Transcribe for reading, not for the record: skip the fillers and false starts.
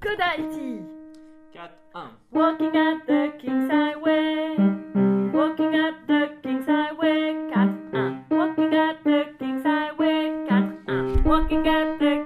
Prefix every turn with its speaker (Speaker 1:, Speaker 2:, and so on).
Speaker 1: Code Haïti.
Speaker 2: 4-1.
Speaker 1: Walking at the King's Highway. Walking at the King's Highway. 4-1. Walking at the King's Highway. 4-1. Walking at the